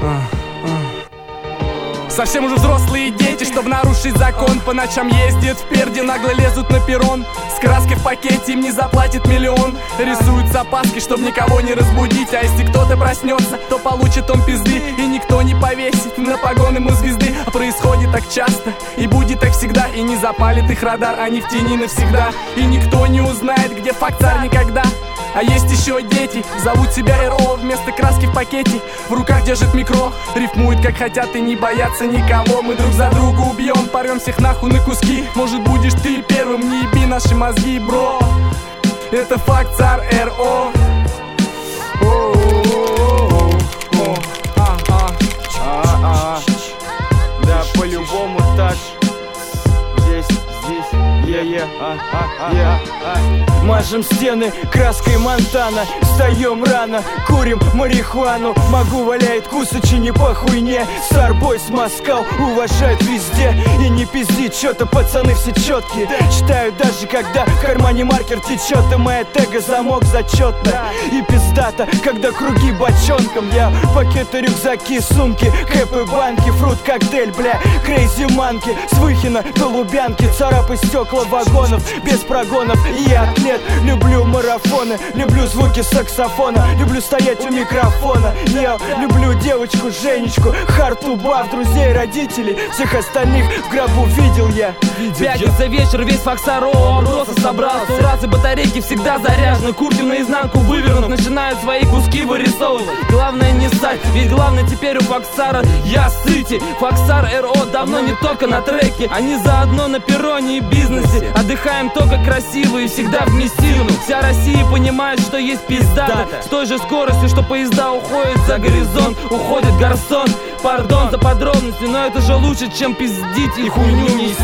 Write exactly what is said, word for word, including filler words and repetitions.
Совсем уже взрослые дети, чтоб нарушить закон, по ночам ездят впереди, нагло лезут на перрон. С краской в пакете им не заплатит миллион. Рисуют с опаской, чтоб никого не разбудить. А если кто-то проснется, то получит он пизды. И никто не повесит на погон ему звезды. А происходит так часто, и будет так всегда. И не запалит их радар, они в тени навсегда. И никто не узнает, где факт-царь никогда. А есть еще дети, зовут себя эр о. Вместо краски в пакете в руках держит микро. Рифмуют как хотят и не боятся никого. Мы друг за друга убьем, порвем всех нахуй на куски. Может будешь ты первым, не еби наши мозги, бро. Это факт-царь эр о. Да, по-любому так. Здесь, здесь, е-е, а-а-а. Мажем стены краской Монтана. Встаем рано, курим марихуану. Могу валяет кусачи не по хуйне. Старбойс Москал уважают везде. И не пизди, чё-то пацаны все четкие. Читаю даже когда в кармане маркер течет. И моя тега замок зачетно. И пиздата, когда круги бочонком. Я пакеты, рюкзаки, сумки, хэпы, банки, фрут, коктейль, бля, крейзи манки. С Выхина до Лубянки, царапы стекла вагонов без прогонов. И я атлет, люблю марафоны, люблю звуки саксофона, люблю стоять у микрофона. Я люблю девочку, Женечку, хартубав, друзей, родителей, всех остальных в гробу видел я. Пятница вечер, весь факсар оброса собрался. У рации батарейки всегда заряжены, куртки наизнанку вывернув, начинают свои куски вырисовывать. Главное не ссать, ведь главное теперь у факсара я сыти. Факсар эр о давно не только на треке, они заодно на перроне и бизнесе. Отдыхаем только красиво и всегда вместе. Вся Россия понимает, что есть пиздата. С той же скоростью, что поезда уходят за горизонт, уходит гарсон. Пардон за подробности, но это же лучше, чем пиздить и хуйню нести.